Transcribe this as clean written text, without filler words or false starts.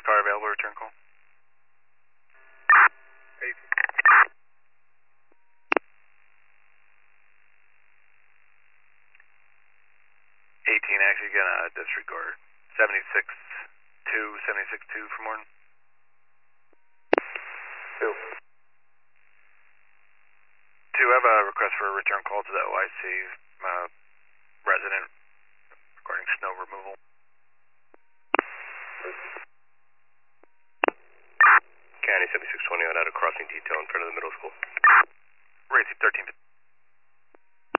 car available, return call. 18, actually gonna disregard. 76-2 for morning. 2. 2, I have a request for a return call to the OIC resident regarding snow removal.